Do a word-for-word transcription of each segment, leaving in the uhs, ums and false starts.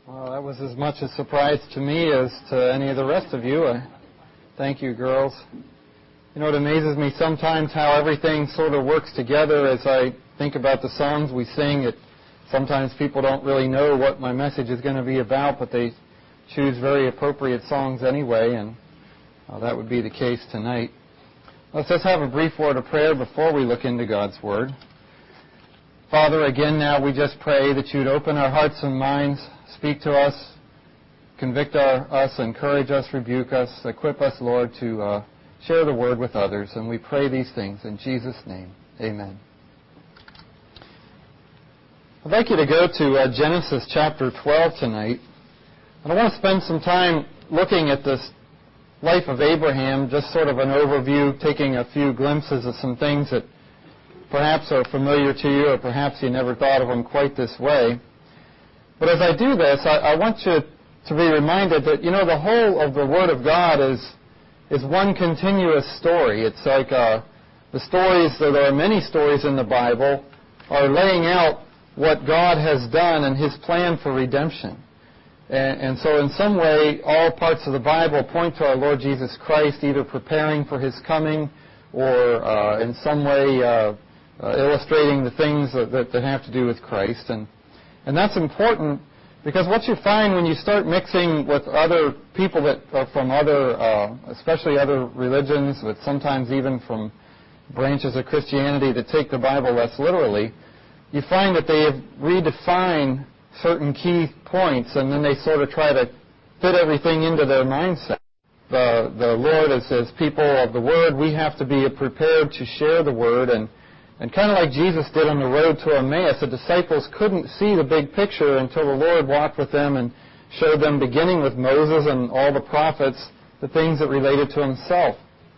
Well, that was as much a surprise to me as to any of the rest of you. Uh, thank you, girls. You know, it amazes me sometimes how everything sort of works together as I think about the songs we sing. It, sometimes people don't really know what my message is going to be about, but they choose very appropriate songs anyway, and uh, that would be the case tonight. Let's just have a brief word of prayer before we look into God's Word. Father, again now we just pray that you'd open our hearts and minds, speak to us, convict our, us, encourage us, rebuke us, equip us, Lord, to uh, share the Word with others. And we pray these things in Jesus' name. Amen. I'd like you to go to uh, Genesis chapter twelve tonight. And I want to spend some time looking at this life of Abraham, just sort of an overview, taking a few glimpses of some things that perhaps are familiar to you, or perhaps you never thought of them quite this way. But as I do this, I, I want you to be reminded that, you know, the whole of the Word of God is is one continuous story. It's like uh, the stories, there are many stories in the Bible, are laying out what God has done and His plan for redemption. And, and so in some way, all parts of the Bible point to our Lord Jesus Christ, either preparing for His coming or uh, in some way uh, uh, illustrating the things that, that, that have to do with Christ. And, and that's important because what you find when you start mixing with other people that are from other, uh, especially other religions, but sometimes even from branches of Christianity that take the Bible less literally, you find that they have redefined certain key points, and then they sort of try to fit everything into their mindset. The, the Lord, as, as people of the Word, we have to be prepared to share the Word, and, and kind of like Jesus did on the road to Emmaus, the disciples couldn't see the big picture until the Lord walked with them and showed them, beginning with Moses and all the prophets, the things that related to Himself.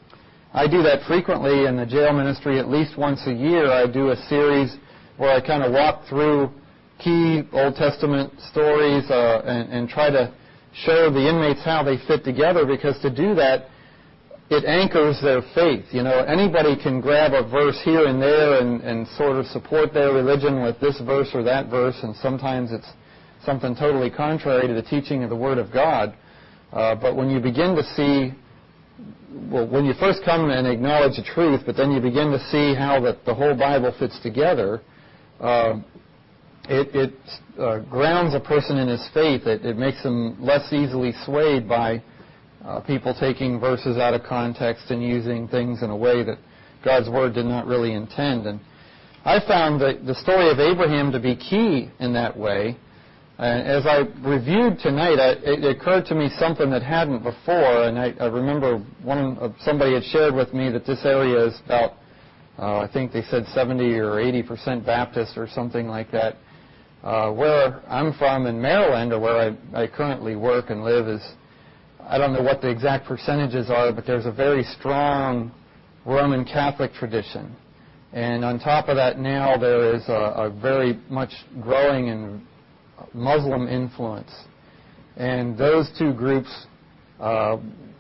I do that frequently in the jail ministry. At least once a year I do a series where I kind of walk through key Old Testament stories uh, and, and try to show the inmates how they fit together, because to do that, it anchors their faith. You know, anybody can grab a verse here and there and, and sort of support their religion with this verse or that verse, and sometimes it's something totally contrary to the teaching of the Word of God. Uh, but when you begin to see, well, when you first come and acknowledge the truth, but then you begin to see how the, the whole Bible fits together, uh, It, it uh, grounds a person in his faith. It, it makes him less easily swayed by uh, people taking verses out of context and using things in a way that God's Word did not really intend. And I found the, the story of Abraham to be key in that way. And as I reviewed tonight, I, it occurred to me something that hadn't before. And I, I remember one uh, somebody had shared with me that this area is about, uh, I think they said seventy or eighty percent Baptist or something like that. Uh, where I'm from in Maryland, or where I, I currently work and live, is, I don't know what the exact percentages are, but there's a very strong Roman Catholic tradition. And on top of that now there is a, a very much growing and Muslim influence. And those two groups uh,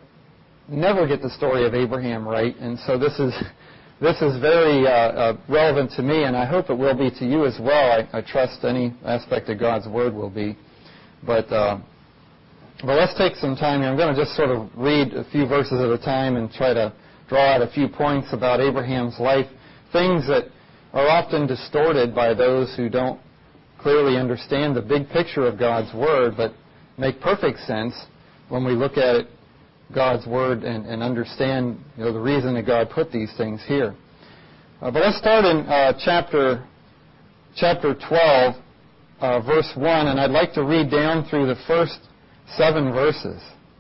never get the story of Abraham right, and so this is... This is very uh, uh, relevant to me, and I hope it will be to you as well. I, I trust any aspect of God's Word will be. But, uh, but let's take some time here. I'm going to just sort of read a few verses at a time and try to draw out a few points about Abraham's life, things that are often distorted by those who don't clearly understand the big picture of God's Word, but make perfect sense when we look at it, God's Word, and, and understand, you know, the reason that God put these things here. Uh, but let's start in uh, chapter chapter twelve, uh, verse one, and I'd like to read down through the first seven verses.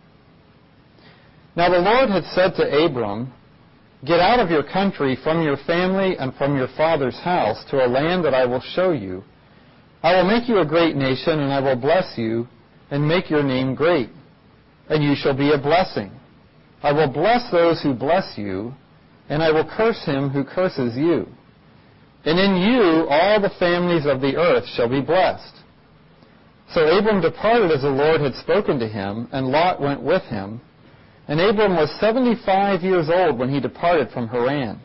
Now the Lord had said to Abram, "Get out of your country, from your family, and from your father's house, to a land that I will show you. I will make you a great nation, and I will bless you, and make your name great. And you shall be a blessing. I will bless those who bless you, and I will curse him who curses you. And in you all the families of the earth shall be blessed." So Abram departed as the Lord had spoken to him, and Lot went with him. And Abram was seventy-five years old when he departed from Haran.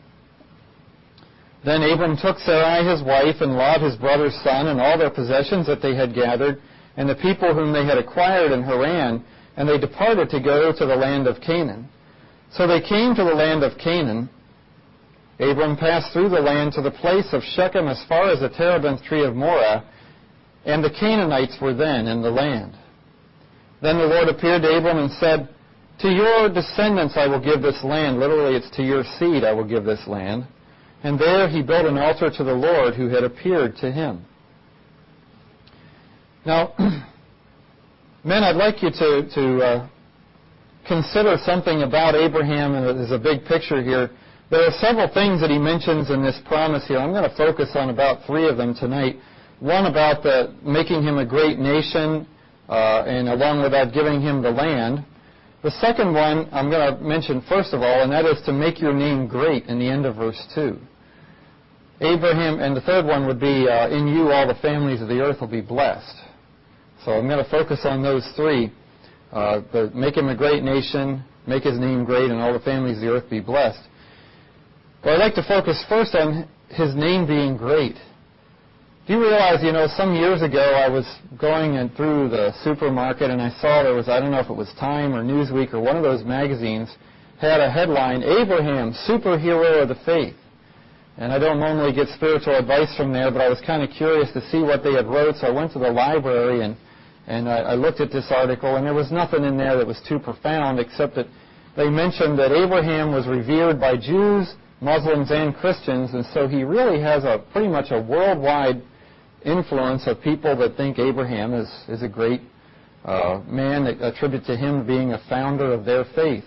Then Abram took Sarai his wife, and Lot his brother's son, and all their possessions that they had gathered, and the people whom they had acquired in Haran, and they departed to go to the land of Canaan. So they came to the land of Canaan. Abram passed through the land to the place of Shechem as far as the terebinth tree of Moreh, and the Canaanites were then in the land. Then the Lord appeared to Abram and said, "To your descendants I will give this land." Literally, it's to your seed I will give this land. And there he built an altar to the Lord who had appeared to him. Now, men, I'd like you to, to uh, consider something about Abraham, and there's a big picture here. There are several things that he mentions in this promise here. I'm going to focus on about three of them tonight. One about the, making him a great nation, uh, and along with that, giving him the land. The second one I'm going to mention first of all, and that is to make your name great in the end of verse two. Abraham, and the third one would be, uh, in you all the families of the earth will be blessed. So I'm going to focus on those three. Uh, the, make him a great nation, make his name great, and all the families of the earth be blessed. But I'd like to focus first on his name being great. Do you realize, you know, some years ago I was going in through the supermarket and I saw there was, I don't know if it was Time or Newsweek or one of those magazines, had a headline, Abraham, Superhero of the Faith. And I don't normally get spiritual advice from there, but I was kind of curious to see what they had wrote, so I went to the library and, and I, I looked at this article, and there was nothing in there that was too profound, except that they mentioned that Abraham was revered by Jews, Muslims, and Christians, and so he really has a pretty much a worldwide influence of people that think Abraham is, is a great uh, man, that attribute to him being a founder of their faith.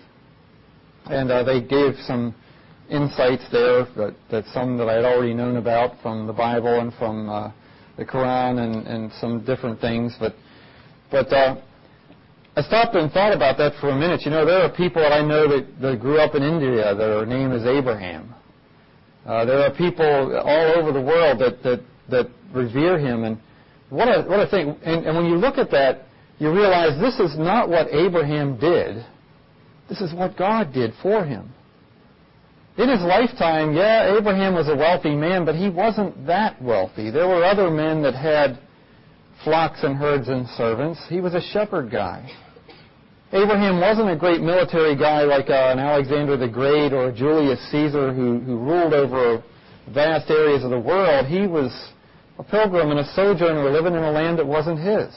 And uh, they gave some insights there, that, that some that I had already known about from the Bible and from uh, the Quran and, and some different things. But, but uh, I stopped and thought about that for a minute. You know, there are people that I know that, that grew up in India, their name is Abraham. Uh, there are people all over the world that, that, that revere him. And what I, what I think, and, and when you look at that, you realize this is not what Abraham did. This is what God did for him. In his lifetime, yeah, Abraham was a wealthy man, but he wasn't that wealthy. There were other men that had flocks and herds and servants. He was a shepherd guy. Abraham wasn't a great military guy like uh, an Alexander the Great or a Julius Caesar who, who ruled over vast areas of the world. He was a pilgrim and a sojourner living in a land that wasn't his.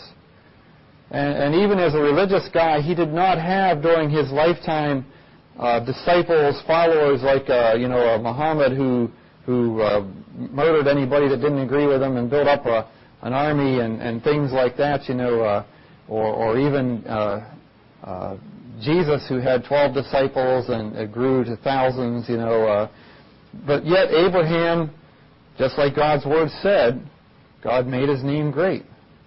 And, and even as a religious guy, he did not have during his lifetime Uh, disciples, followers like uh, you know uh, Muhammad, who who uh, murdered anybody that didn't agree with him and built up a, an army and, and things like that. You know, uh, or or even uh, uh, Jesus, who had twelve disciples and it grew to thousands. You know, uh, but yet Abraham, just like God's word said, God made his name great.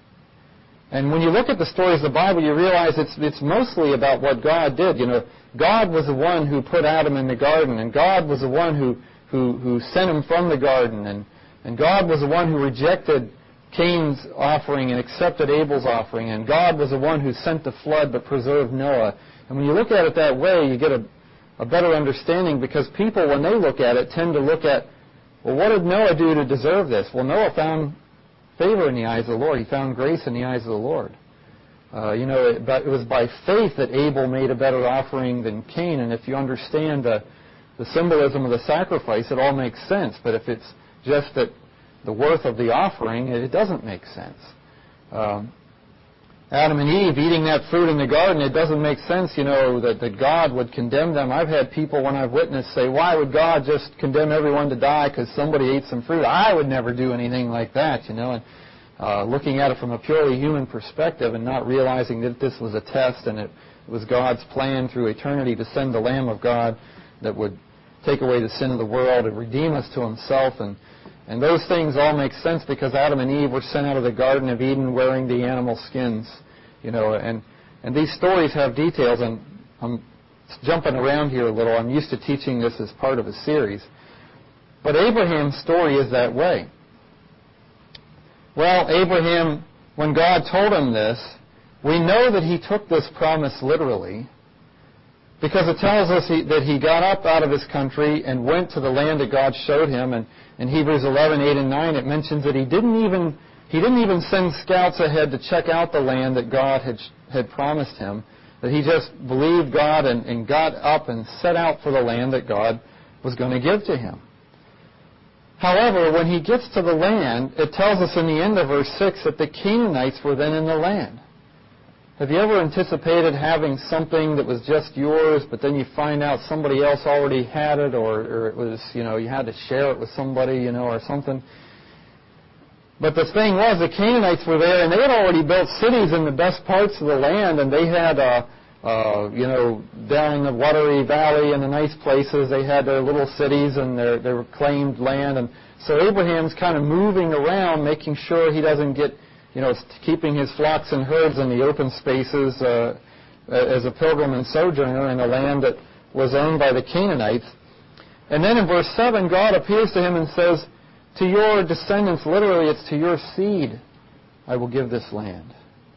And when you look at the stories of the Bible, you realize it's it's mostly about what God did. You know, God was the one who put Adam in the garden, and God was the one who who, who sent him from the garden, and, and God was the one who rejected Cain's offering and accepted Abel's offering, and God was the one who sent the flood but preserved Noah. And when you look at it that way, you get a, a better understanding, because people, when they look at it, tend to look at, well, what did Noah do to deserve this? Well, Noah found favor in the eyes of the Lord. He found grace in the eyes of the Lord. Uh, you know, it, but it was by faith that Abel made a better offering than Cain. And if you understand the, the symbolism of the sacrifice, it all makes sense. But if it's just that the worth of the offering, it, it doesn't make sense. Um, Adam and Eve eating that fruit in the garden, it doesn't make sense, you know, that, that God would condemn them. I've had people, when I've witnessed, say, why would God just condemn everyone to die because somebody ate some fruit? I would never do anything like that, you know. And uh, looking at it from a purely human perspective and not realizing that this was a test and it was God's plan through eternity to send the Lamb of God that would take away the sin of the world and redeem us to himself. And And those things all make sense because Adam and Eve were sent out of the Garden of Eden wearing the animal skins, you know, and, and these stories have details, and I'm jumping around here a little. I'm used to teaching this as part of a series. But Abraham's story is that way. Well, Abraham, when God told him this, we know that he took this promise literally, because it tells us he, that he got up out of his country and went to the land that God showed him. And in Hebrews eleven, eight and nine, it mentions that he didn't even, He didn't even send scouts ahead to check out the land that God had had promised him, that he just believed God and, and got up and set out for the land that God was going to give to him. However, when he gets to the land, it tells us in the end of verse six that the Canaanites were then in the land. Have you ever anticipated having something that was just yours, but then you find out somebody else already had it, or, or it was, you know, you had to share it with somebody, you know, or something? But the thing was, the Canaanites were there, and they had already built cities in the best parts of the land, and they had, uh, uh, you know, down in the watery valley and the nice places, they had their little cities and their, their claimed land. And so Abraham's kind of moving around, making sure he doesn't get, you know, keeping his flocks and herds in the open spaces uh, as a pilgrim and sojourner in a land that was owned by the Canaanites. And then in verse seven, God appears to him and says, to your descendants, literally it's to your seed, I will give this land.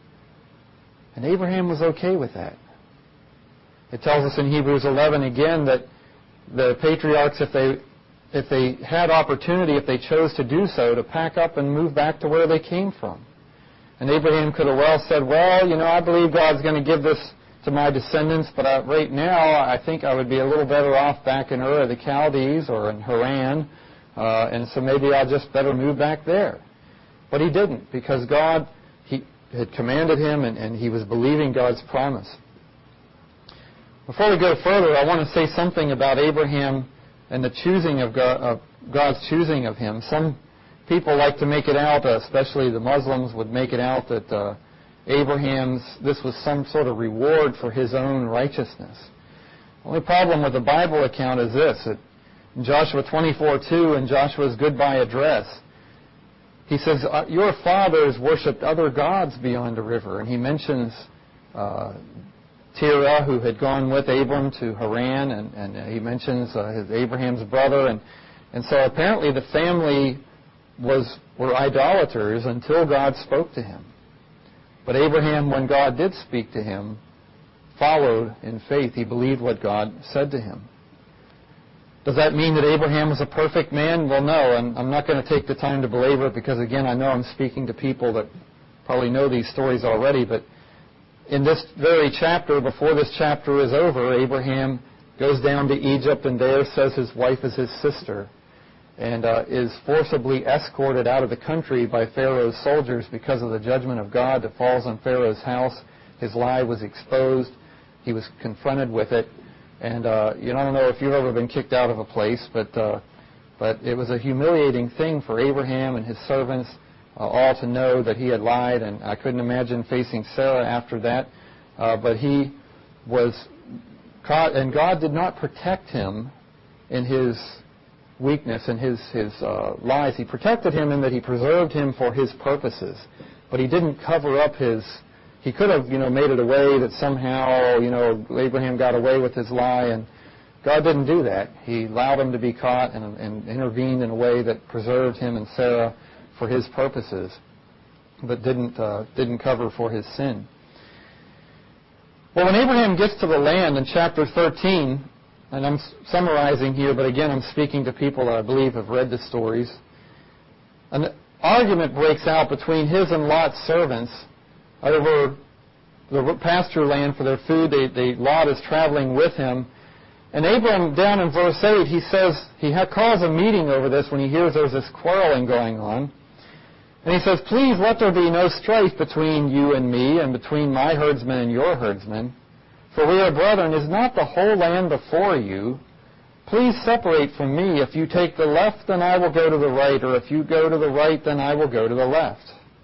And Abraham was okay with that. It tells us in Hebrews eleven again that the patriarchs, if they if they had opportunity, if they chose to do so, to pack up and move back to where they came from. And Abraham could have well said, well, you know, I believe God's going to give this to my descendants, but I, right now I think I would be a little better off back in Ur of the Chaldees or in Haran. Uh, and so maybe I'll just better move back there. But he didn't, because God he had commanded him, and, and he was believing God's promise. Before we go further, I want to say something about Abraham and the choosing of, God, of God's choosing of him. Some people like to make it out, uh, especially the Muslims would make it out that uh, Abraham's, this was some sort of reward for his own righteousness. The only problem with the Bible account is this, that in Joshua twenty-four two, in Joshua's goodbye address, he says, your fathers worshipped other gods beyond the river. And he mentions uh, Terah, who had gone with Abram to Haran, and, and he mentions uh, his Abraham's brother. And, and so apparently the family was were idolaters until God spoke to him. But Abraham, when God did speak to him, followed in faith. He believed what God said to him. Does that mean that Abraham was a perfect man? Well, no, and I'm not going to take the time to belabor it because, again, I know I'm speaking to people that probably know these stories already, but in this very chapter, before this chapter is over, Abraham goes down to Egypt and there says his wife is his sister and uh, is forcibly escorted out of the country by Pharaoh's soldiers because of the judgment of God that falls on Pharaoh's house. His lie was exposed. He was confronted with it. And uh, you know, I don't know if you've ever been kicked out of a place, but uh, but it was a humiliating thing for Abraham and his servants uh, all to know that he had lied, and I couldn't imagine facing Sarah after that. Uh, but he was caught, and God did not protect him in his weakness and his his uh, lies. He protected him in that he preserved him for his purposes, but he didn't cover up his. He could have, you know, made it a way that somehow, you know, Abraham got away with his lie, and God didn't do that. He allowed him to be caught and, and intervened in a way that preserved him and Sarah for his purposes, but didn't uh, didn't cover for his sin. Well, when Abraham gets to the land in chapter thirteen, and I'm summarizing here, but again, I'm speaking to people that I believe have read the stories, an argument breaks out between his and Lot's servants over the pasture land for their food. They, they, Lot is traveling with him. And Abram, down in verse eight, he says, he ha- calls a meeting over this when he hears there's this quarreling going on. And he says, please let there be no strife between you and me, and between my herdsmen and your herdsmen. For we are brethren. Is not the whole land before you? Please separate from me. If you take the left, then I will go to the right, or if you go to the right, then I will go to the left.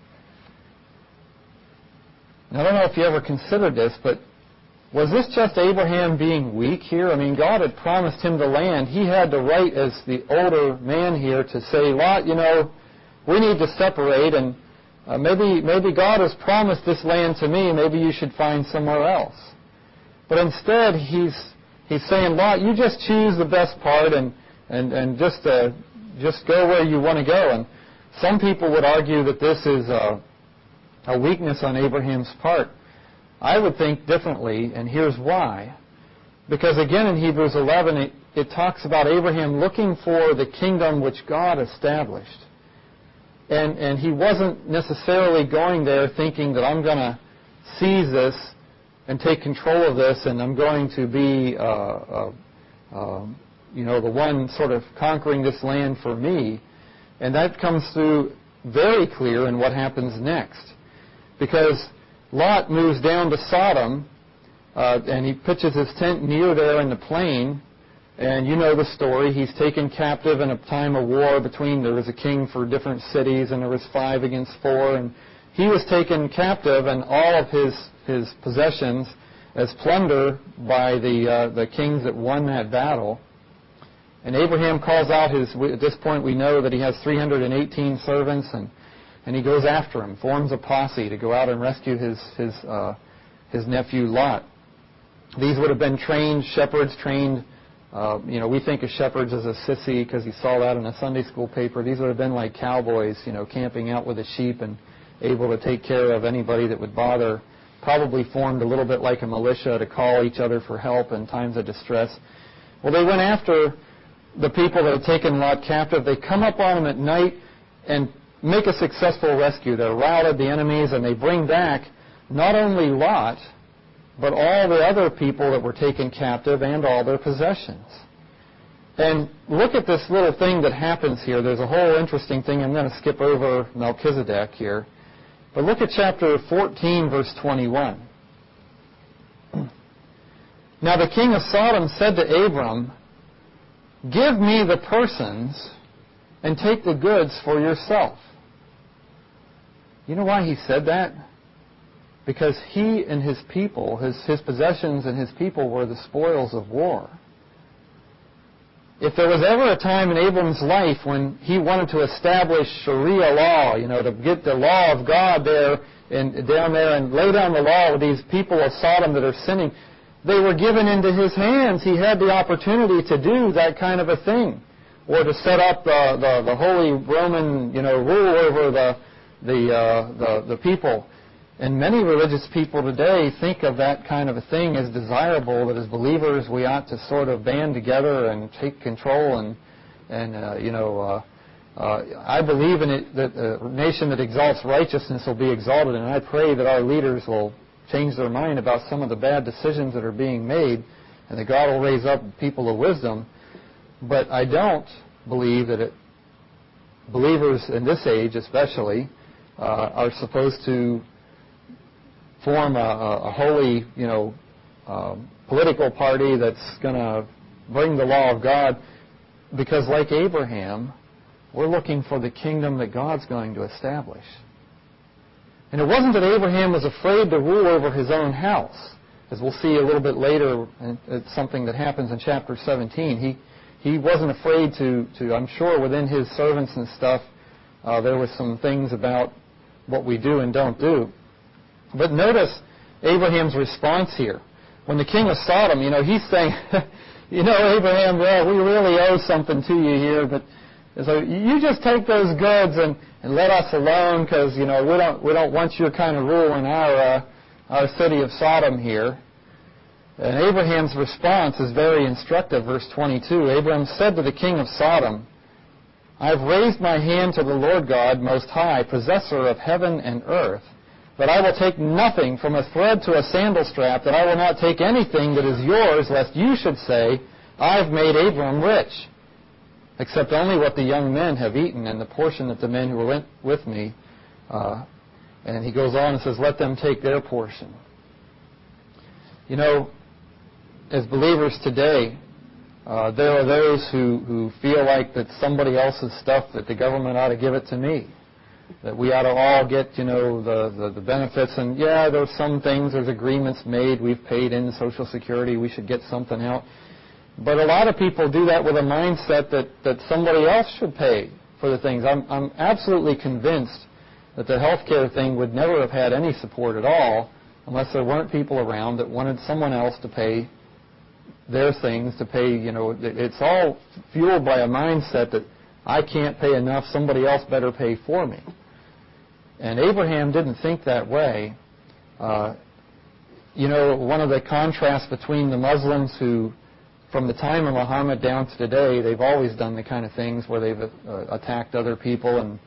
Now, I don't know if you ever considered this, but was this just Abraham being weak here? I mean, God had promised him the land. He had the right as the older man here to say, Lot, you know, we need to separate, and uh, maybe maybe God has promised this land to me. Maybe you should find somewhere else. But instead, he's he's saying, Lot, you just choose the best part and and and just uh, just go where you want to go. And some people would argue that this is Uh, a weakness on Abraham's part. I would think differently, and here's why. Because again in Hebrews eleven, it, it talks about Abraham looking for the kingdom which God established. And, and he wasn't necessarily going there thinking that I'm going to seize this and take control of this, and I'm going to be, uh, uh, uh, you know, the one sort of conquering this land for me. And that comes through very clear in what happens next. Because Lot moves down to Sodom, uh, and he pitches his tent near there in the plain. And you know the story. He's taken captive in a time of war between, there was a king for different cities, and there was five against four. And he was taken captive, and all of his, his possessions as plunder by the, uh, the kings that won that battle. And Abraham calls out his, at this point we know that he has three hundred eighteen servants, and, and he goes after him, forms a posse to go out and rescue his, his, uh, his nephew Lot. These would have been trained shepherds, trained Uh, you know, we think of shepherds as a sissy because you saw that in a Sunday school paper. These would have been like cowboys, you know, camping out with the sheep and able to take care of anybody that would bother. Probably formed a little bit like a militia to call each other for help in times of distress. Well, they went after the people that had taken Lot captive. They come up on them at night and make a successful rescue. They're routed the enemies, and they bring back not only Lot, but all the other people that were taken captive and all their possessions. And look at this little thing that happens here. There's a whole interesting thing. I'm going to skip over Melchizedek here. But look at chapter fourteen, verse twenty-one. Now the king of Sodom said to Abram, "Give me the persons and take the goods for yourself." You know why he said that? Because he and his people, his, his possessions and his people were the spoils of war. If there was ever a time in Abram's life when he wanted to establish Sharia law, you know, to get the law of God there and down there and lay down the law with these people of Sodom that are sinning, they were given into his hands. He had the opportunity to do that kind of a thing, or to set up the the, the Holy Roman, you know, rule over the the uh, the, the people. And many religious people today think of that kind of a thing as desirable, that as believers we ought to sort of band together and take control and, and uh, you know, uh, uh, I believe in it that a nation that exalts righteousness will be exalted, and I pray that our leaders will change their mind about some of the bad decisions that are being made, and that God will raise up people of wisdom. But I don't believe that it, believers in this age especially uh, are supposed to form a, a holy, you know, uh, political party that's going to bring the law of God, because like Abraham, we're looking for the kingdom that God's going to establish. And it wasn't that Abraham was afraid to rule over his own house, as we'll see a little bit later. It's something that happens in chapter seventeen. He he wasn't afraid to, to I'm sure within his servants and stuff, uh, there were some things about what we do and don't do. But notice Abraham's response here. When the king of Sodom, you know, he's saying, you know, Abraham, well, we really owe something to you here, but so you just take those goods and, and let us alone, because, you know, we don't we don't want your kind of rule in our uh, our city of Sodom here. And Abraham's response is very instructive. Verse twenty-two, Abraham said to the king of Sodom, "I have raised my hand to the Lord God Most High, possessor of heaven and earth, that I will take nothing from a thread to a sandal strap, that I will not take anything that is yours, lest you should say, I've made Abram rich, except only what the young men have eaten, and the portion that the men who were with me." Uh, and he goes on and says, "Let them take their portion." You know, as believers today, uh, there are those who, who feel like that somebody else's stuff, that the government ought to give it to me, that we ought to all get, you know, the, the, the benefits. And yeah, there's some things, there's agreements made, we've paid in Social Security, we should get something out. But a lot of people do that with a mindset that, that somebody else should pay for the things. I'm, I'm absolutely convinced that the health care thing would never have had any support at all unless there weren't people around that wanted someone else to pay their things, to pay, you know, it's all fueled by a mindset that I can't pay enough, somebody else better pay for me. And Abraham didn't think that way. Uh, you know, one of the contrasts between the Muslims who, from the time of Muhammad down to today, they've always done the kind of things where they've uh, attacked other people and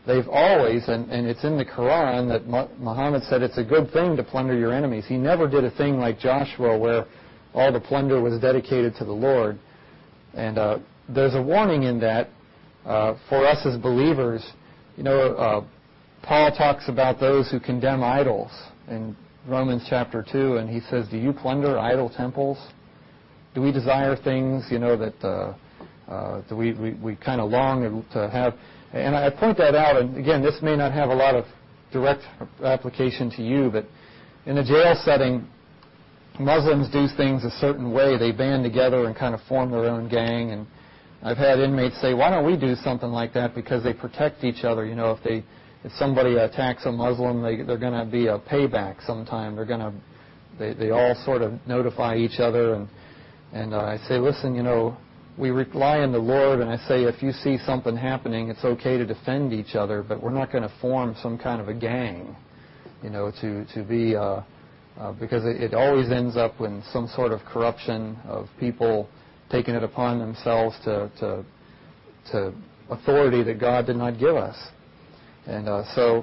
they've always, and, and it's in the Quran that Muhammad said it's a good thing to plunder your enemies. He never did a thing like Joshua where all the plunder was dedicated to the Lord. And uh, there's a warning in that uh, for us as believers. You know, uh, Paul talks about those who condemn idols in Romans chapter two, and he says, do you plunder idol temples? Do we desire things, you know, that uh, uh, do we, we, we kind of long to have? And I point that out, and again, this may not have a lot of direct application to you, but in a jail setting, Muslims do things a certain way. They band together and kind of form their own gang, and I've had inmates say, why don't we do something like that? Because they protect each other. You know, if they if somebody attacks a Muslim, they, they're going to be a payback sometime. They're going to, they, they all sort of notify each other, and and uh, I say, listen, you know, we rely on the Lord, and I say, if you see something happening, it's okay to defend each other, but we're not going to form some kind of a gang, you know, to to be. Uh, Uh, because it, it always ends up in some sort of corruption of people taking it upon themselves to, to, to authority that God did not give us. And uh, so,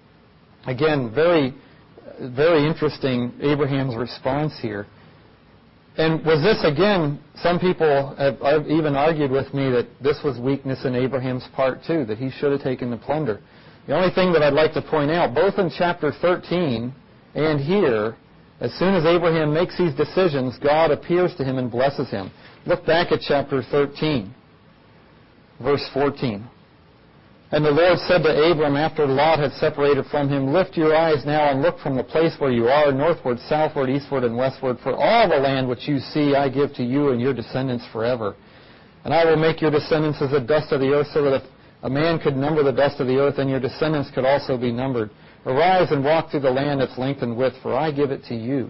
again, very, very interesting Abraham's response here. And was this, again, some people have, have even argued with me that this was weakness in Abraham's part too, that he should have taken the plunder. The only thing that I'd like to point out, both in chapter thirteen and here, as soon as Abraham makes these decisions, God appears to him and blesses him. Look back at chapter thirteen, verse fourteen. And the Lord said to Abram, after Lot had separated from him, lift your eyes now and look from the place where you are, northward, southward, eastward, and westward, for all the land which you see I give to you and your descendants forever. And I will make your descendants as the dust of the earth, so that if a man could number the dust of the earth, then your descendants could also be numbered. Arise and walk through the land its length and width, for I give it to you.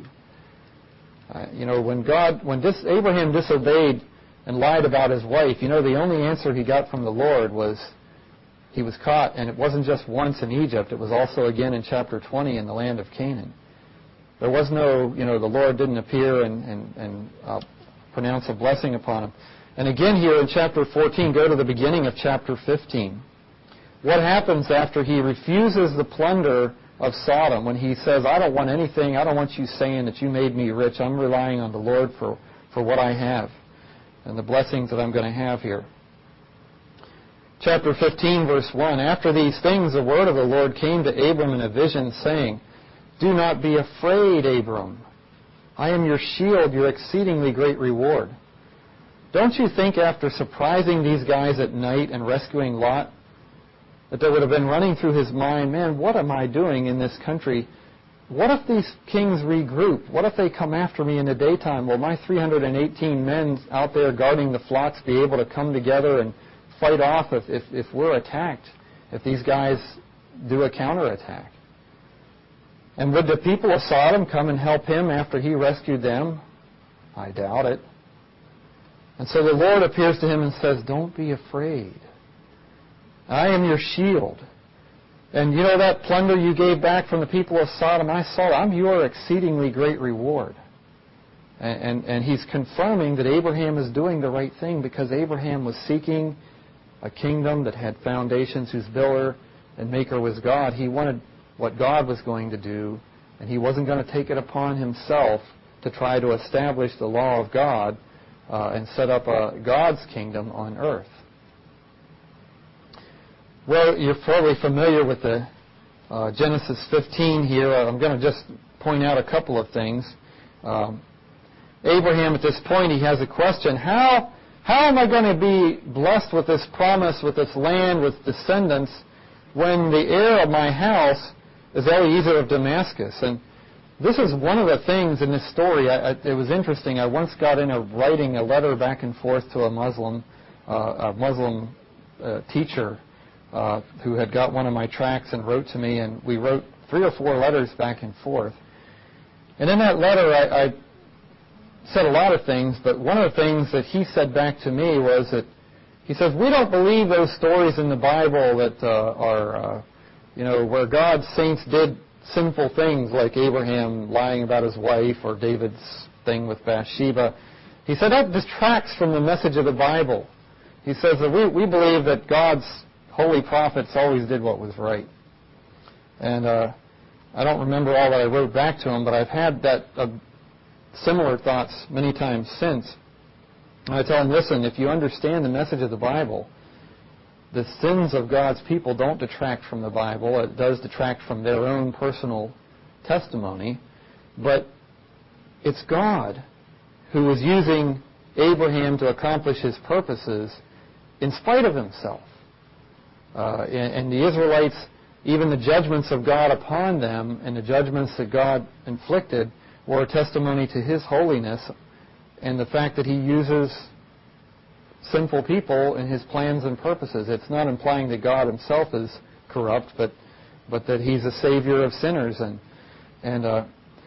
Uh, you know, when God, when dis, Abraham disobeyed and lied about his wife, you know, the only answer he got from the Lord was he was caught, and it wasn't just once in Egypt, it was also again in chapter twenty in the land of Canaan. There was no, you know, the Lord didn't appear and, and, and uh, pronounce a blessing upon him. And again here in chapter fourteen, go to the beginning of chapter fifteen. What happens after he refuses the plunder of Sodom, when he says, I don't want anything, I don't want you saying that you made me rich, I'm relying on the Lord for, for what I have and the blessings that I'm going to have here. Chapter fifteen, verse one, after these things the word of the Lord came to Abram in a vision, saying, do not be afraid, Abram. I am your shield, your exceedingly great reward. Don't you think after surprising these guys at night and rescuing Lot, that there would have been running through his mind, man, what am I doing in this country? What if these kings regroup? What if they come after me in the daytime? Will my three hundred eighteen men out there guarding the flocks be able to come together and fight off if, if, if we're attacked, if these guys do a counterattack? And would the people of Sodom come and help him after he rescued them? I doubt it. And so the Lord appears to him and says, don't be afraid. I am your shield. And you know that plunder you gave back from the people of Sodom? I saw it. I'm your exceedingly great reward. And, and, and he's confirming that Abraham is doing the right thing, because Abraham was seeking a kingdom that had foundations, whose builder and maker was God. He wanted what God was going to do, and he wasn't going to take it upon himself to try to establish the law of God uh, and set up a God's kingdom on earth. Well, you're probably familiar with the uh, Genesis fifteen here. I'm going to just point out a couple of things. Um, Abraham, at this point, he has a question. How, how am I going to be blessed with this promise, with this land, with descendants, when the heir of my house is Eliezer of Damascus? And this is one of the things in this story. I, I, it was interesting. I once got in a writing a letter back and forth to a Muslim, uh, a Muslim uh, teacher, Uh, who had got one of my tracts and wrote to me, and we wrote three or four letters back and forth. And in that letter, I, I said a lot of things, but one of the things that he said back to me was that he says, we don't believe those stories in the Bible that uh, are, uh, you know, where God's saints did sinful things like Abraham lying about his wife or David's thing with Bathsheba. He said that detracts from the message of the Bible. He says that we, we believe that God's holy prophets always did what was right. And uh, I don't remember all that I wrote back to him, but I've had that uh, similar thoughts many times since. And I tell him, listen, if you understand the message of the Bible, the sins of God's people don't detract from the Bible. It does detract from their own personal testimony. But it's God who is using Abraham to accomplish his purposes in spite of himself. Uh, and, and the Israelites, even the judgments of God upon them and the judgments that God inflicted were a testimony to his holiness and the fact that he uses sinful people in his plans and purposes. It's not implying that God himself is corrupt, but but that he's a savior of sinners. And and uh,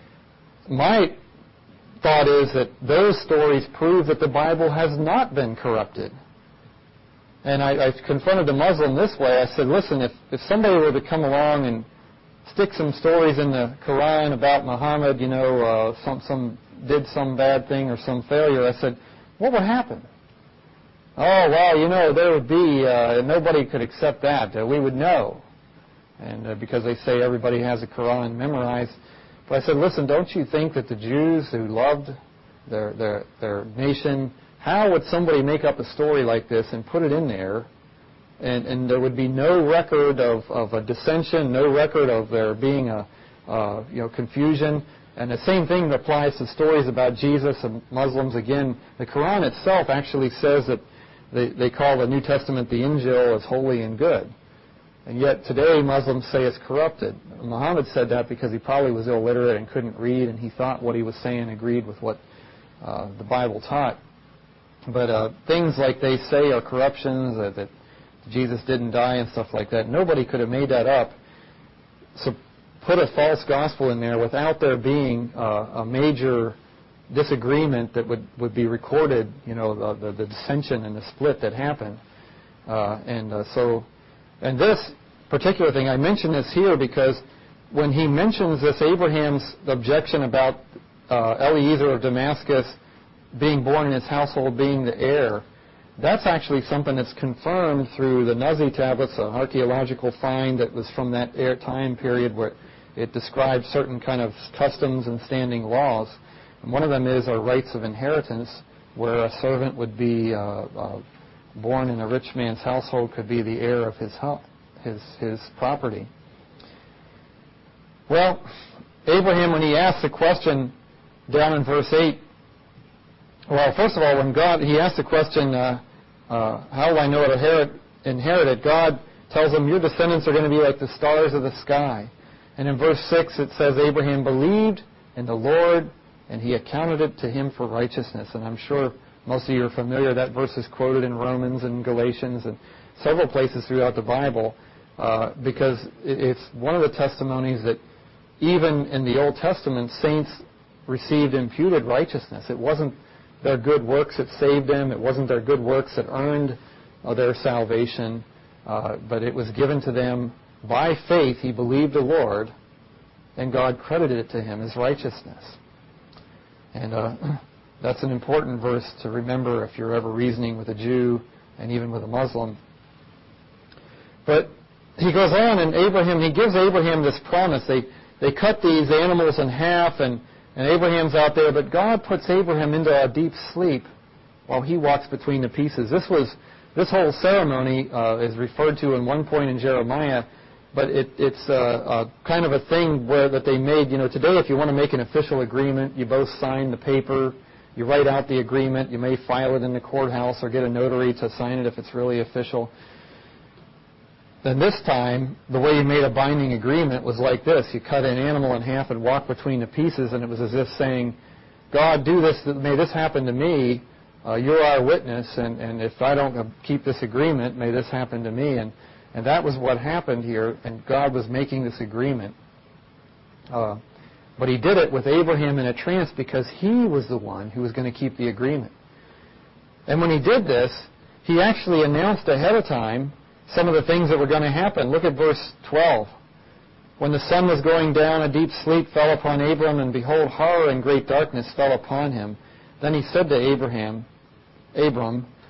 my thought is that those stories prove that the Bible has not been corrupted. And I, I confronted the Muslim this way. I said, listen, if, if somebody were to come along and stick some stories in the Quran about Muhammad, you know, uh, some some did some bad thing or some failure, I said, what would happen? Oh, well, you know, there would be, uh, nobody could accept that. Uh, we would know. And uh, because they say everybody has a Quran memorized. But I said, listen, don't you think that the Jews who loved their their their nation, how would somebody make up a story like this and put it in there, and, and there would be no record of, of a dissension, no record of there being a uh, you know confusion? And the same thing applies to stories about Jesus and Muslims. Again, the Quran itself actually says that they, they call the New Testament the Injil as holy and good. And yet today Muslims say it's corrupted. Muhammad said that because he probably was illiterate and couldn't read, and he thought what he was saying agreed with what uh, the Bible taught. But uh, things like they say are corruptions, uh, that Jesus didn't die and stuff like that, nobody could have made that up. So put a false gospel in there without there being uh, a major disagreement that would, would be recorded, you know, the, the, the dissension and the split that happened. Uh, and uh, so, and this particular thing, I mention this here because when he mentions this, Abraham's objection about uh, Eliezer of Damascus being born in his household, being the heir, that's actually something that's confirmed through the Nazi tablets, an archaeological find that was from that time period where it describes certain kind of customs and standing laws. And one of them is our rights of inheritance, where a servant would be uh, uh, born in a rich man's household, could be the heir of his his his property. Well, Abraham, when he asked the question down in verse eight, well, first of all, when God, he asked the question, uh, uh, how will I know it inherit, inherit it? God tells him, your descendants are going to be like the stars of the sky. And in verse six it says, Abraham believed in the Lord, and he accounted it to him for righteousness. And I'm sure most of you are familiar. That verse is quoted in Romans and Galatians and several places throughout the Bible uh, because it's one of the testimonies that even in the Old Testament, saints received imputed righteousness. It wasn't their good works that saved them. It wasn't their good works that earned uh, their salvation, uh, but it was given to them by faith. He believed the Lord, and God credited it to him as righteousness. And uh, that's an important verse to remember if you're ever reasoning with a Jew and even with a Muslim. But he goes on, and Abraham, he gives Abraham this promise. They they cut these animals in half, and, and Abraham's out there, but God puts Abraham into a deep sleep while he walks between the pieces. This was this whole ceremony uh, is referred to in one point in Jeremiah, but it, it's uh, uh, kind of a thing where that they made. You know, today if you want to make an official agreement, you both sign the paper, you write out the agreement, you may file it in the courthouse or get a notary to sign it if it's really official. Then this time, the way you made a binding agreement was like this. You cut an animal in half and walk between the pieces, and it was as if saying, God, do this, may this happen to me. Uh, you're our witness, and, and if I don't keep this agreement, may this happen to me. And, and that was what happened here, and God was making this agreement. Uh, but he did it with Abraham in a trance because he was the one who was going to keep the agreement. And when he did this, he actually announced ahead of time some of the things that were going to happen. Look at verse twelve. When the sun was going down, a deep sleep fell upon Abram, and behold, horror and great darkness fell upon him. Then he said to Abraham, Abram,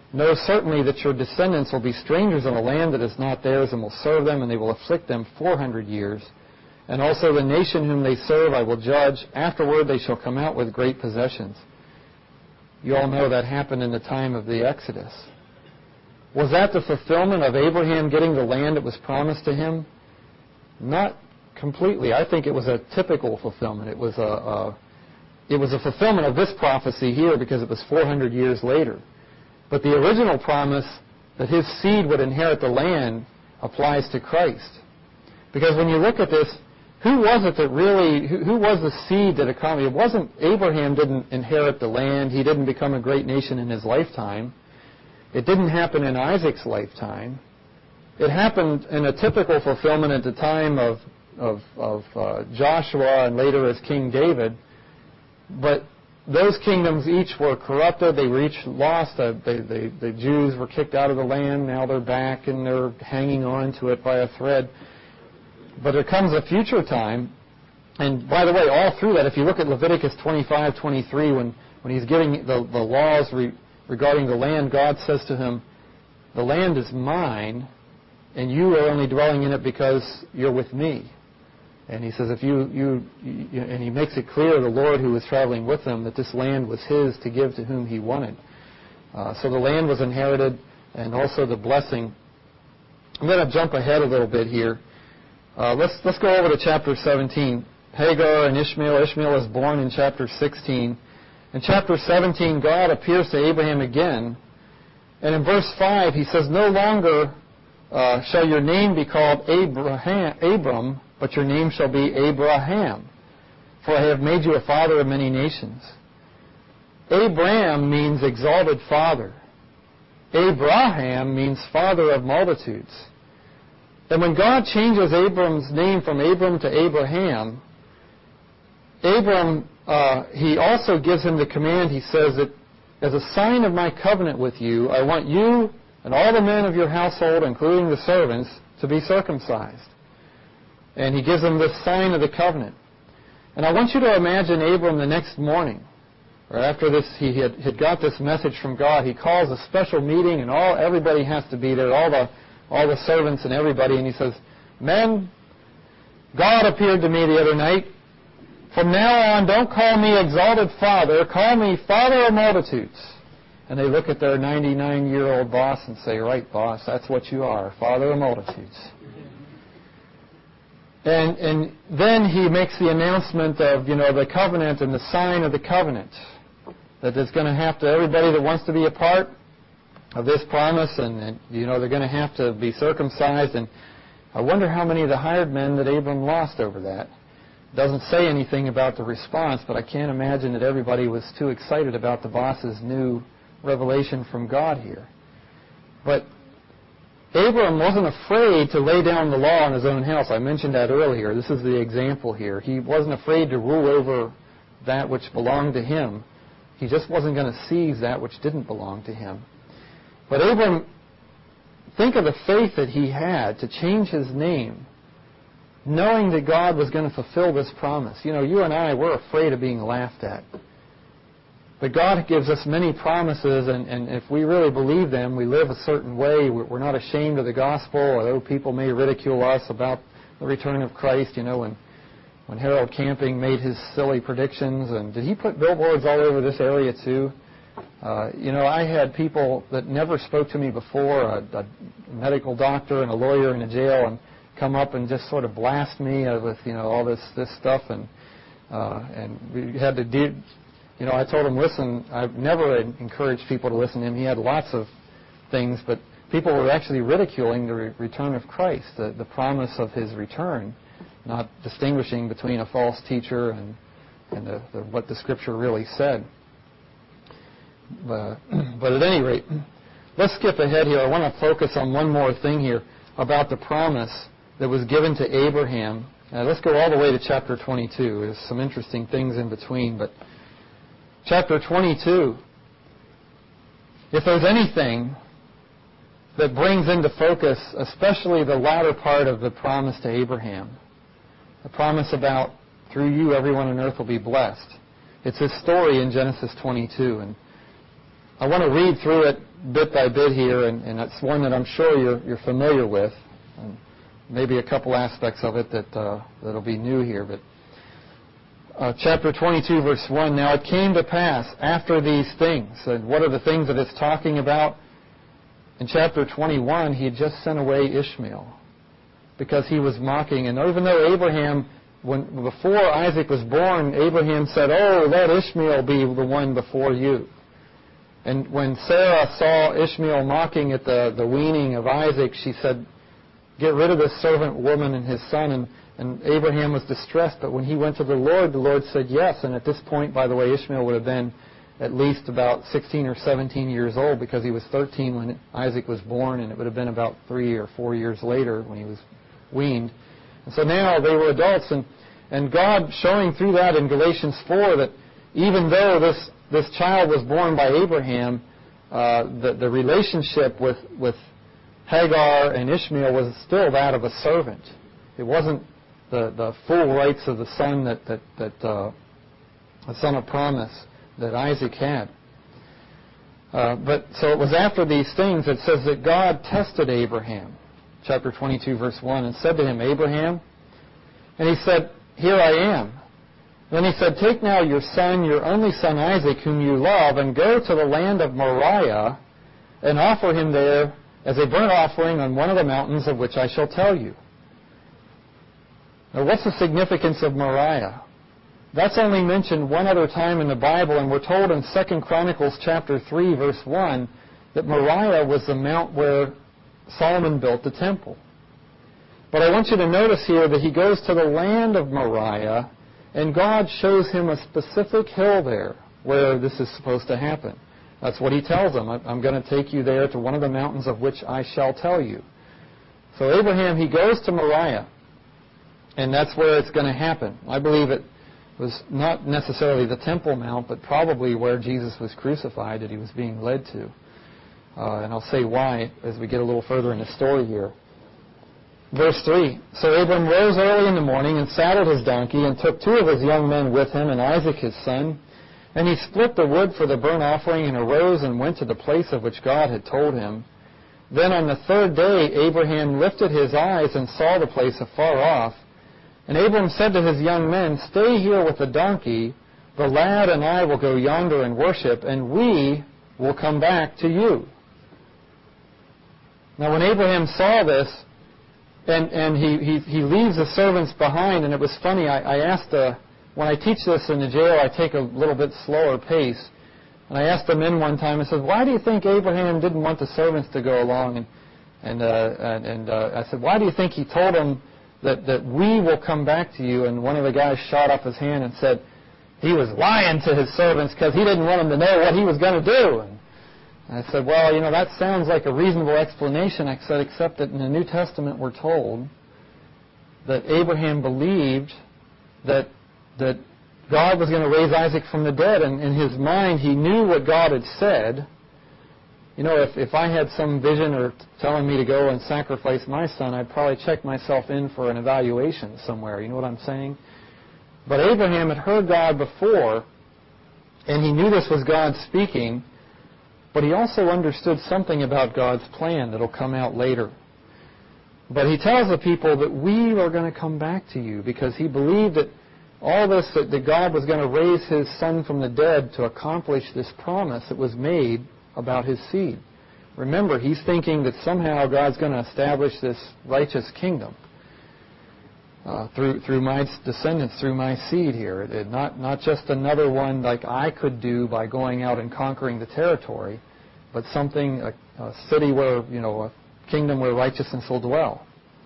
Know certainly that your descendants will be strangers in a land that is not theirs, and will serve them, and they will afflict them four hundred years. And also the nation whom they serve I will judge. Afterward they shall come out with great possessions. You all know that happened in the time of the Exodus. Was that the fulfillment of Abraham getting the land that was promised to him? Not completely. I think it was a typical fulfillment. It was a, a it was a fulfillment of this prophecy here because it was four hundred years later. But the original promise that his seed would inherit the land applies to Christ. Because when you look at this, who was it that really, who, who was the seed that accomplished? It wasn't, Abraham didn't inherit the land. He didn't become a great nation in his lifetime. It didn't happen in Isaac's lifetime. It happened in a typical fulfillment at the time of, of, of uh, Joshua and later as King David. But those kingdoms each were corrupted. They were each lost. Uh, they, they, the Jews were kicked out of the land. Now they're back and they're hanging on to it by a thread. But there comes a future time, and by the way, all through that, if you look at Leviticus twenty-five, twenty-three, when, when he's giving the, the laws re, regarding the land, God says to him, the land is mine, and you are only dwelling in it because you're with me. And he says, if you, you, you and he makes it clear, the Lord who was traveling with them, that this land was his to give to whom he wanted. Uh, so the land was inherited, and also the blessing. I'm going to jump ahead a little bit here. Uh, let's let's go over to chapter seventeen. Hagar and Ishmael. Ishmael is born in chapter sixteen. In chapter seventeen, God appears to Abraham again. And in verse five, he says, no longer uh, shall your name be called Abraham, Abram, but your name shall be Abraham, for I have made you a father of many nations. Abram means exalted father. Abraham means father of multitudes. And when God changes Abram's name from Abram to Abraham, Abram, uh, he also gives him the command. He says that as a sign of my covenant with you, I want you and all the men of your household, including the servants, to be circumcised. And he gives them this sign of the covenant. And I want you to imagine Abram the next morning, or after this, he had, had got this message from God. He calls a special meeting, and all everybody has to be there, all the all the servants and everybody, and he says, men, God appeared to me the other night. From now on, don't call me exalted father, call me father of multitudes. And they look at their ninety-nine-year-old boss and say, right, boss, that's what you are, father of multitudes. And and then he makes the announcement of, you know, the covenant and the sign of the covenant, that there's going to have to, everybody that wants to be a part of this promise, and, and you know, they're going to have to be circumcised. And I wonder how many of the hired men that Abram lost over that. Doesn't say anything about the response, but I can't imagine that everybody was too excited about the boss's new revelation from God here. But Abram wasn't afraid to lay down the law in his own house. I mentioned that earlier. This is the example here. He wasn't afraid to rule over that which belonged to him. He just wasn't going to seize that which didn't belong to him. But Abram, think of the faith that he had to change his name, knowing that God was going to fulfill this promise. You know, you and I, we're afraid of being laughed at. But God gives us many promises, and, and if we really believe them, we live a certain way. We're not ashamed of the gospel, although people may ridicule us about the return of Christ. You know, when, when Harold Camping made his silly predictions, and did he put billboards all over this area too? Uh, you know, I had people that never spoke to me before, a, a medical doctor and a lawyer in a jail, and come up and just sort of blast me with, you know, all this, this stuff. And uh, and we had to do, you know, I told him, listen, I've never encouraged people to listen to him. He had lots of things, but people were actually ridiculing the re- return of Christ, the, the promise of his return, not distinguishing between a false teacher and, and the, the, what the Scripture really said. Uh, but at any rate, let's skip ahead here. I want to focus on one more thing here about the promise that was given to Abraham. Now, let's go all the way to chapter twenty-two. There's some interesting things in between, but chapter twenty-two, if there's anything that brings into focus, especially the latter part of the promise to Abraham, the promise about through you everyone on earth will be blessed, it's his story in Genesis twenty-two. And I want to read through it bit by bit here, and, and it's one that I'm sure you're, you're familiar with. And maybe a couple aspects of it that, uh, that'll be new here. But uh, chapter twenty-two, verse one, now it came to pass after these things. And what are the things that it's talking about? In chapter twenty-one, he had just sent away Ishmael because he was mocking. And even though Abraham, when before Isaac was born, Abraham said, oh, let Ishmael be the one before you. And when Sarah saw Ishmael mocking at the, the weaning of Isaac, she said, get rid of this servant woman and his son. And, and Abraham was distressed. But when he went to the Lord, the Lord said yes. And at this point, by the way, Ishmael would have been at least about sixteen or seventeen years old, because he was thirteen when Isaac was born, and it would have been about three or four years later when he was weaned. And so now they were adults. And, and God showing through that in Galatians four that even though this this child was born by Abraham, uh, the, the relationship with, with Hagar and Ishmael was still that of a servant. It wasn't the, the full rights of the son that, that, that uh, the son of promise that Isaac had. Uh, but so it was after these things, it says that God tested Abraham, chapter twenty-two, verse one, and said to him, Abraham, and he said, here I am. Then he said, take now your son, your only son Isaac, whom you love, and go to the land of Moriah, and offer him there as a burnt offering on one of the mountains of which I shall tell you. Now, what's the significance of Moriah? That's only mentioned one other time in the Bible, and we're told in Second Chronicles chapter three, verse one, that Moriah was the mount where Solomon built the temple. But I want you to notice here that he goes to the land of Moriah, and God shows him a specific hill there where this is supposed to happen. That's what he tells him. I'm going to take you there to one of the mountains of which I shall tell you. So Abraham, he goes to Moriah, and that's where it's going to happen. I believe it was not necessarily the Temple Mount, but probably where Jesus was crucified that he was being led to. Uh, and I'll say why as we get a little further in the story here. Verse three, so Abram rose early in the morning and saddled his donkey and took two of his young men with him and Isaac his son. And he split the wood for the burnt offering and arose and went to the place of which God had told him. Then on the third day Abraham lifted his eyes and saw the place afar off. And Abram said to his young men, stay here with the donkey. The lad and I will go yonder and worship, and we will come back to you. Now when Abraham saw this, And, and he, he, he leaves the servants behind. And it was funny, I, I asked, uh, when I teach this in the jail, I take a little bit slower pace. And I asked the men one time, I said, why do you think Abraham didn't want the servants to go along? And, and, uh, and, and uh, I said, why do you think he told them that, that we will come back to you? And one of the guys shot up his hand and said, he was lying to his servants because he didn't want them to know what he was going to do. And I said, well, you know, that sounds like a reasonable explanation. I said, except that in the New Testament we're told that Abraham believed that that God was going to raise Isaac from the dead. And in his mind, he knew what God had said. You know, if, if I had some vision or telling me to go and sacrifice my son, I'd probably check myself in for an evaluation somewhere. You know what I'm saying? But Abraham had heard God before, and he knew this was God speaking. But he also understood something about God's plan that will come out later. But he tells the people that we are going to come back to you, because he believed that all this, that, that God was going to raise his son from the dead to accomplish this promise that was made about his seed. Remember, he's thinking that somehow God's going to establish this righteous kingdom uh, through through my descendants, through my seed here. It, not not just another one like I could do by going out and conquering the territory, but something, a, a city where, you know, a kingdom where righteousness will dwell.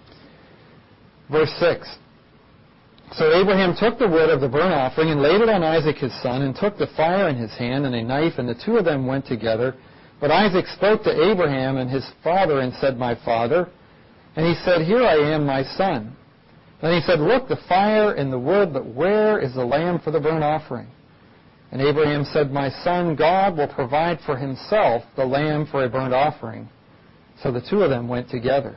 Verse six. So Abraham took the wood of the burnt offering and laid it on Isaac his son, and took the fire in his hand and a knife, and the two of them went together. But Isaac spoke to Abraham and his father and said, my father. And he said, here I am, my son. Then he said, look, the fire and the wood, but where is the lamb for the burnt offering? And Abraham said, my son, God will provide for himself the lamb for a burnt offering. So the two of them went together.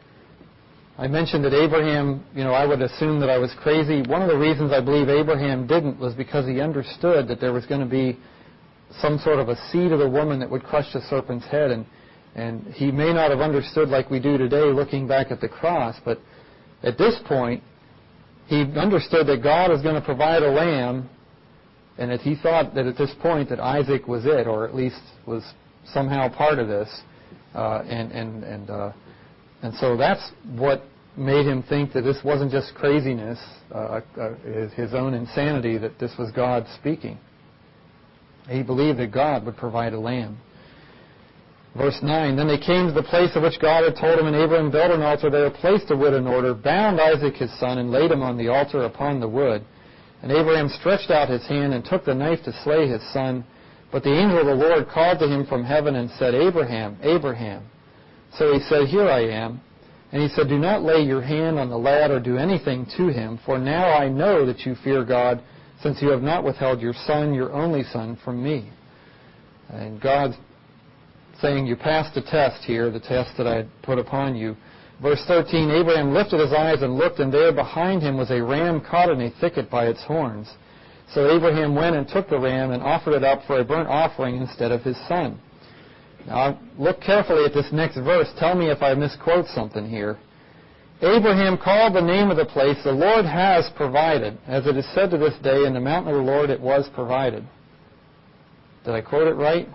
I mentioned that Abraham, you know, I would assume that I was crazy. One of the reasons I believe Abraham didn't was because he understood that there was going to be some sort of a seed of the woman that would crush the serpent's head. And, and he may not have understood like we do today looking back at the cross, but at this point, he understood that God was going to provide a lamb, and that he thought that at this point that Isaac was it, or at least was somehow part of this. Uh, and and and uh, and so that's what made him think that this wasn't just craziness, uh, uh, his, his own insanity, that this was God speaking. He believed that God would provide a lamb. Verse nine, then they came to the place of which God had told him, and Abraham built an altar there, placed the wood in order, bound Isaac his son, and laid him on the altar upon the wood. And Abraham stretched out his hand and took the knife to slay his son. But the angel of the Lord called to him from heaven and said, Abraham, Abraham. So he said, Here I am. And he said, Do not lay your hand on the lad or do anything to him, for now I know that you fear God, since you have not withheld your son, your only son, from me. And God's saying, you passed the test here, the test that I had put upon you. Verse thirteen, Abraham lifted his eyes and looked, and there behind him was a ram caught in a thicket by its horns. So Abraham went and took the ram and offered it up for a burnt offering instead of his son. Now, look carefully at this next verse. Tell me if I misquote something here. Abraham called the name of the place, the Lord has provided. As it is said to this day, in the mountain of the Lord it was provided. Did I quote it right?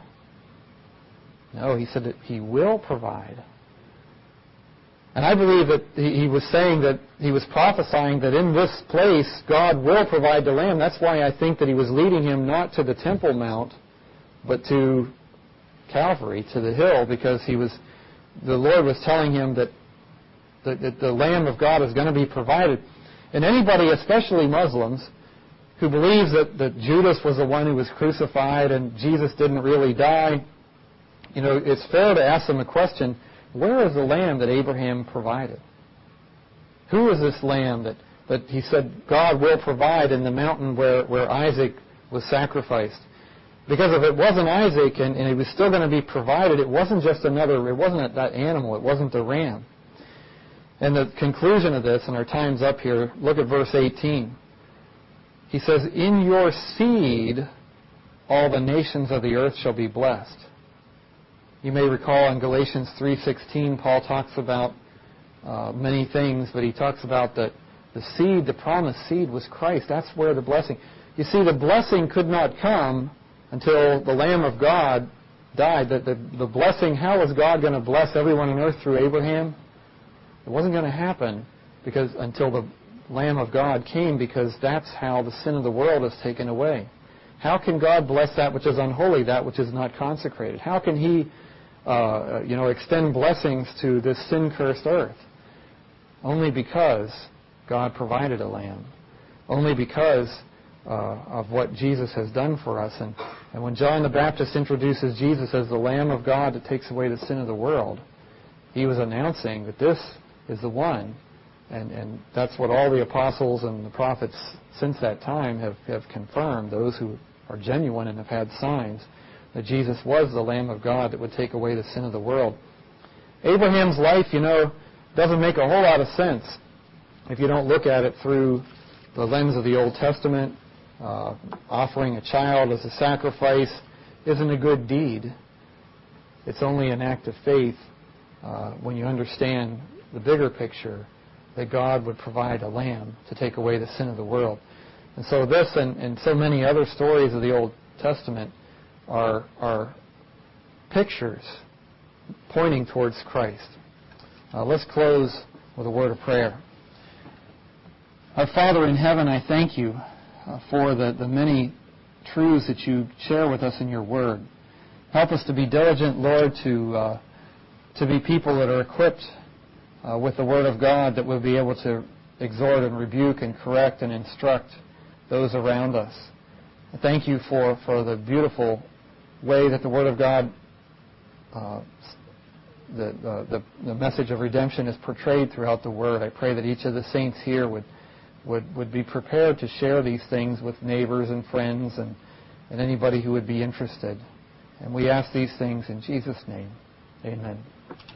No, he said that he will provide. And I believe that he was saying that he was prophesying that in this place God will provide the lamb. That's why I think that he was leading him not to the Temple Mount, but to Calvary, to the hill, because he was, the Lord was telling him that the, that the Lamb of God is going to be provided. And anybody, especially Muslims, who believes that, that Judas was the one who was crucified and Jesus didn't really die, you know, it's fair to ask them a question, where is the lamb that Abraham provided? Who is this lamb that, that he said God will provide in the mountain where, where Isaac was sacrificed? Because if it wasn't Isaac and, and it was still going to be provided, it wasn't just another, it wasn't that animal, it wasn't the ram. And the conclusion of this, and our time's up here, look at verse eighteen. He says, in your seed all the nations of the earth shall be blessed. You may recall in Galatians three sixteen, Paul talks about uh, many things, but he talks about that the seed, the promised seed was Christ. That's where the blessing. You see, the blessing could not come until the Lamb of God died. The, the, the blessing, how was God going to bless everyone on earth through Abraham? It wasn't going to happen because until the Lamb of God came, because that's how the sin of the world is taken away. How can God bless that which is unholy, that which is not consecrated? How can He Uh, you know, extend blessings to this sin-cursed earth? Only because God provided a lamb. Only because uh, of what Jesus has done for us. And, and when John the Baptist introduces Jesus as the Lamb of God that takes away the sin of the world, he was announcing that this is the one. And, and that's what all the apostles and the prophets since that time have, have confirmed, those who are genuine and have had signs, that Jesus was the Lamb of God that would take away the sin of the world. Abraham's life, you know, doesn't make a whole lot of sense if you don't look at it through the lens of the Old Testament. Uh, offering a child as a sacrifice isn't a good deed. It's only an act of faith uh, when you understand the bigger picture that God would provide a lamb to take away the sin of the world. And so this and, and so many other stories of the Old Testament Are, are pictures pointing towards Christ. Uh, let's close with a word of prayer. Our Father in heaven, I thank you uh, for the, the many truths that you share with us in your word. Help us to be diligent, Lord, to uh, to be people that are equipped uh, with the word of God, that will be able to exhort and rebuke and correct and instruct those around us. I thank you for, for the beautiful way that the Word of God, uh, the, the, the message of redemption is portrayed throughout the Word. I pray that each of the saints here would, would, would be prepared to share these things with neighbors and friends and, and anybody who would be interested. And we ask these things in Jesus' name. Amen.